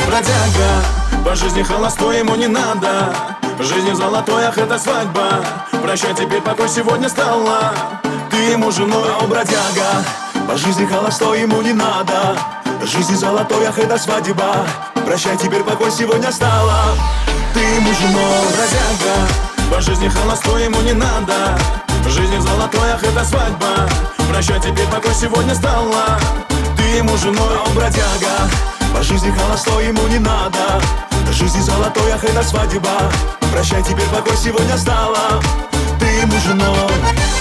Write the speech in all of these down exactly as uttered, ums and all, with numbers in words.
Бродяга, по жизни холостой, ему не надо. В жизни золотой, ах, это свадьба. Прощай, теперь покой сегодня стала. Ты ему женой, о, бродяга. По жизни холостой, ему не надо. В жизни золотой, ах, это свадьба. Прощай, теперь покой сегодня стала. Ты ему женой, бродяга. По жизни холостой, ему не надо. В жизни золотой, ах, это свадьба. Прощай, теперь покой сегодня стала. Ты ему женой, о, бродяга. По жизни холостой, ему не надо. В жизни золотой, ах, это свадьба. Прощай, теперь покой сегодня стала. Ты ему женой.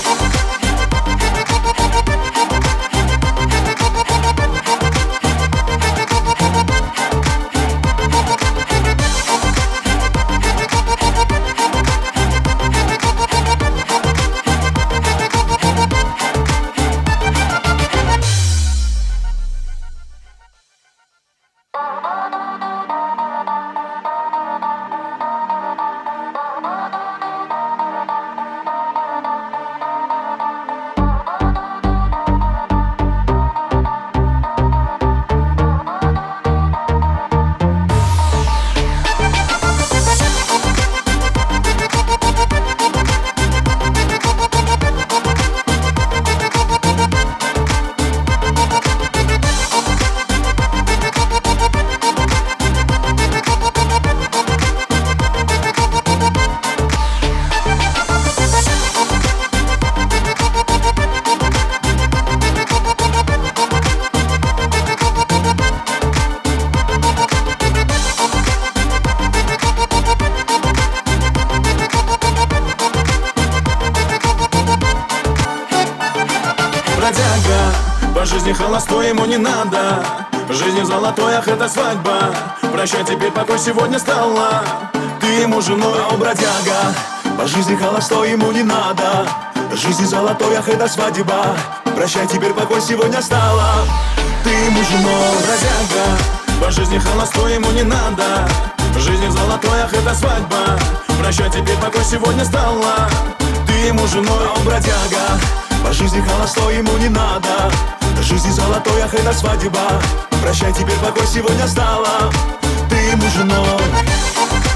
Бродяга, по жизни холостой, ему не надо. В жизни золотой, ах, это свадьба. Прощай, теперь покой сегодня стала. Ты ему женой, о, бродяга. По жизни холостой, ему не надо. В жизни золотой, ах, это свадьба. Прощай, теперь покой сегодня стала. Ты ему женой, бродяга. По жизни холостой, ему не надо. В жизни золотой, ах, это свадьба. Прощай, теперь покой сегодня стала. Ты ему женой, о, бродяга. По жизни холостой, ему не надо. В жизни золотой, ах, это свадьба. Прощай, теперь покой сегодня стала. Ты ему женой.